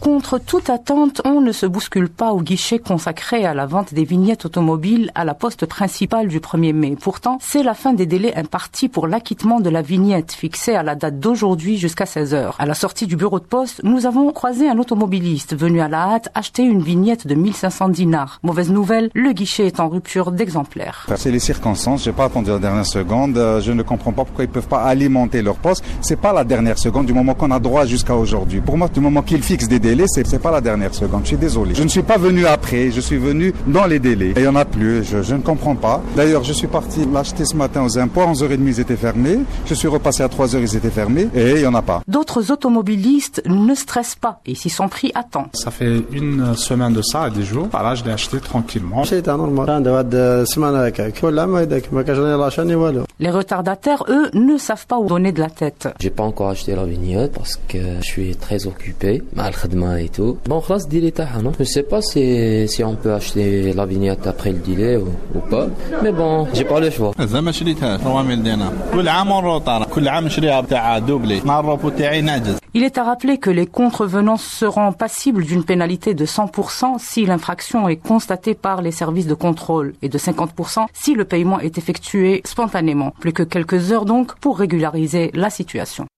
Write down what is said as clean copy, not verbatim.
Contre toute attente, on ne se bouscule pas au guichet consacré à la vente des vignettes automobiles à la poste principale du 1er mai. Pourtant, c'est la fin des délais impartis pour l'acquittement de la vignette, fixée à la date d'aujourd'hui jusqu'à 16h. À la sortie du bureau de poste, nous avons croisé un automobiliste venu à la hâte acheter une vignette de 1500 dinars. Mauvaise nouvelle, le guichet est en rupture d'exemplaires. C'est les circonstances, j'ai pas attendu la dernière seconde, je ne comprends pas pourquoi ils peuvent pas alimenter leur poste. C'est pas la dernière seconde du moment qu'on a droit jusqu'à aujourd'hui. Pour moi, du moment qu'ils fixent des délais, c'est pas la dernière seconde. Je suis désolé. Je ne suis pas venu après, je suis venu dans les délais. Et il y en a plus, je ne comprends pas. D'ailleurs, je suis parti l'acheter ce matin aux impôts, à 11h30 ils étaient fermés. Je suis repassé à 3h, ils étaient fermés et il y en a pas. D'autres automobilistes ne stressent pas et s'y sont pris à temps. Ça fait une semaine de ça, 10 jours. Là, je l'ai acheté tranquillement. Les retardataires, eux, ne savent pas où donner de la tête. J'ai pas encore acheté la vignette parce que je suis très occupé, mal khadma et tout. Bon, خلاص délai تاعها, non? Je sais pas si on peut acheter la vignette après le délai ou pas. Mais bon, j'ai pas le choix. زعما شريتها 3000 دينار. كل عام ونروطها. كل عام نشريها بتاع دوبلي. مع الروبو تاعي ناجز. Il est à rappeler que les contrevenants seront passibles d'une pénalité de 100% si l'infraction est constatée par les services de contrôle et de 50% si le paiement est effectué spontanément. Plus que quelques heures donc pour régulariser la situation.